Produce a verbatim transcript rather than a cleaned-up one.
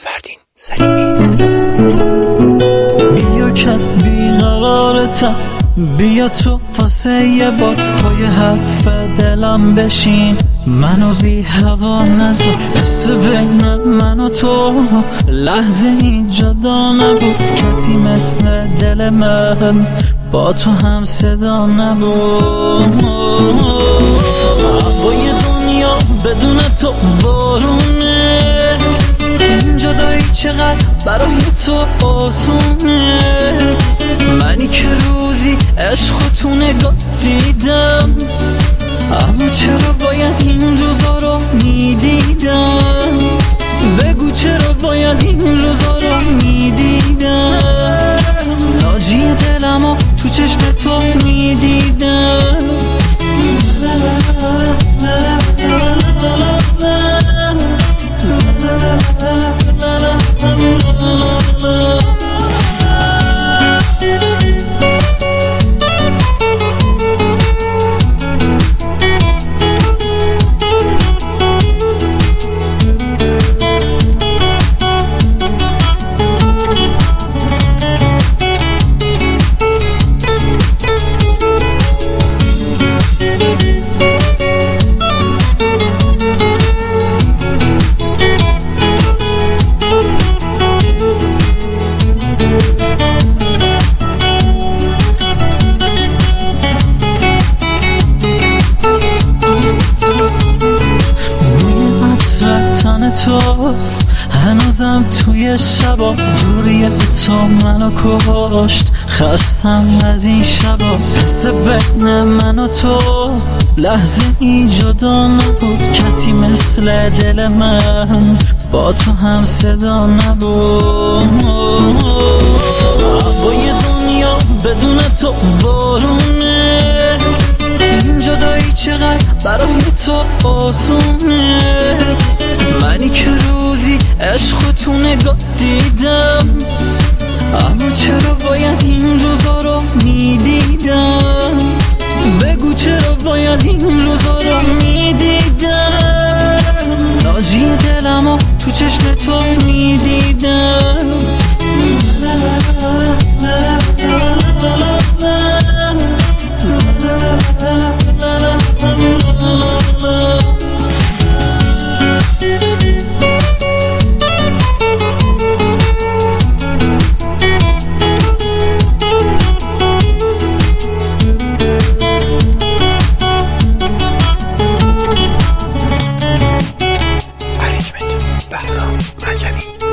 فردین سلیمی. بیا که بیقرارتم، بیا تو واسه یه بار پای حرف دلم بشین، منو بی هوا نذار. حس بین من و تو لحظه ای جدا نبود، کسی مثل دل من با تو هم صدا نبود. هوای دنیا بدون تو بارونه، این جدایی چقدر برای تو آسونه. منی که روزی عشق تو نگاه دیدم، اما چرا باید این روزا رو میدیدم؟ بگو چرا باید این روزا رو میدیدم؟ ناجی دلمو تو چشم تو میدیدم. توست هنوزم توی شبا، دوری تو منو کشت، خستم از این شبا. حس بین من و تو لحظه ای جدا نبود، کسی مثل دل من با تو هم صدا نبود. هوای دنیا بدون تو بارونه، این جدایی چقدر برای تو آسونه. منی که روزی عشق تو نگاه دیدم، اما چرا باید این روزا رو میدیدم؟ بگو چرا باید این روزا رو میدیدم؟ ناجی دلمو تو چشم تو میدیدم. بهرام رجبی.